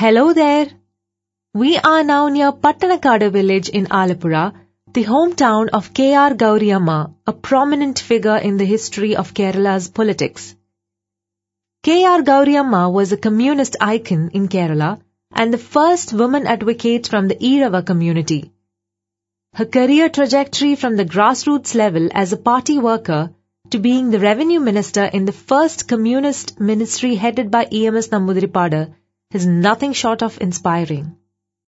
Hello there. We are now near Pattanakadu village in Alappuzha, the hometown of K.R. Gauriamma, a prominent figure in the history of Kerala's politics. K.R. Gauriamma was a communist icon in Kerala and the first woman advocate from the Ezhava community. Her career trajectory from the grassroots level as a party worker to being the revenue minister in the first communist ministry headed by E.M.S. Namboodiripadu is nothing short of inspiring.